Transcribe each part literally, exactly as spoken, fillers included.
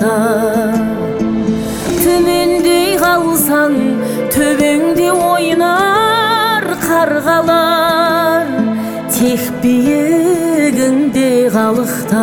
қалықта. Төмендей қалсаң төбеңде ойнар қарғалар, тек биігіңде қалықта.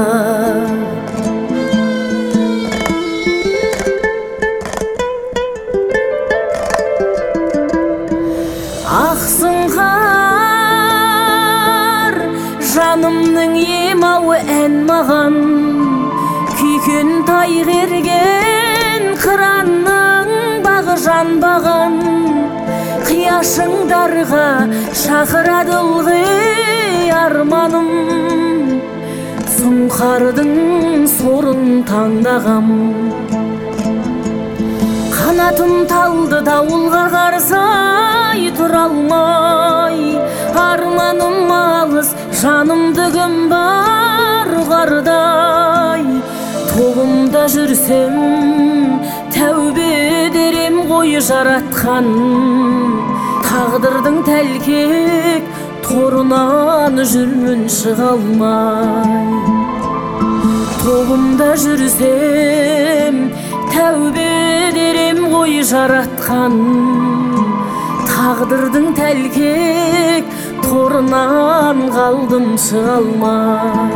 Ақсыңғар жанымның емауы ән маған, күйкен тайғерген қыранның бағы жанбаған. Қияшыңдарға шақырады ылғи арманым, сұңқардың сорын таңдағам. Қанатым талды дауылға қарсы тұра алмай, арманым алыс, жанымды кім бар ұғардай. Тобымда жүрсем тәубе дерем ғой жаратқан, тағдырдың тәлкек торынан жүрмін шыға алмай. Тобымда жүрсем тәубе дерем ғой жаратқан, тағдырдың тәлкек торынан қалдым шыға алмай.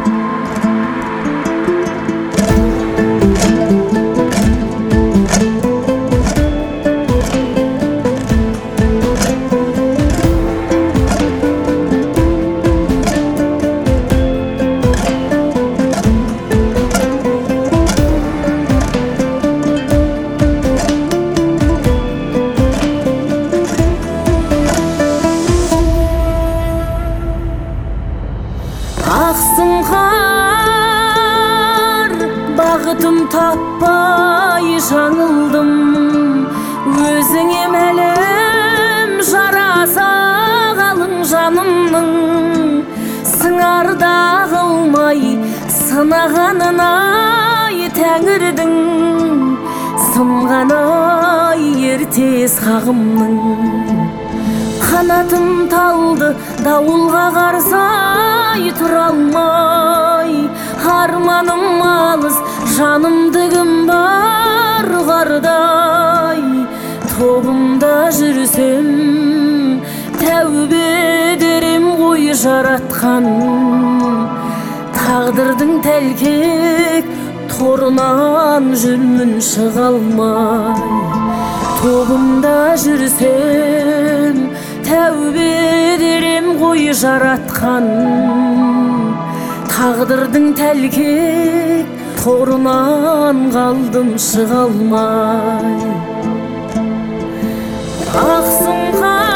Ақсыңғар бағытым таппай жаңылдым, өзіңе мәлім жараса қалың жанымның. Сыңарда қылмай сынағанын-ай тәңірдің, сынған-ай ертес қағымның. Қанатым талды дауылға қарсы тұра алмай, арманым алыс, жанымды кім бар ұғардай. Тобымда жүрсем тәубе дерем ғой жаратқан, тағдырдың тәлкек торынан жүрмін шыға алмай. Тобымда жүрсем тәубе дерем ғой жаратқан, тағдырдың тәлкек торынан қалдым шыға алмай. Ақсыңғар